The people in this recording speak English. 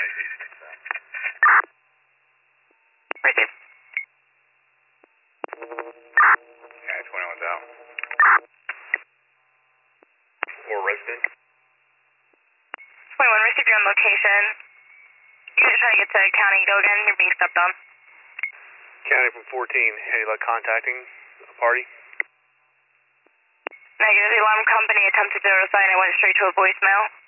Received. Yeah, 21's out. 4 resident. 21, received your own location. You're trying to get to county, go again, you're being stepped on. County from 14, any luck contacting a party? Negative, the alarm company attempted to recite and it went straight to a voicemail.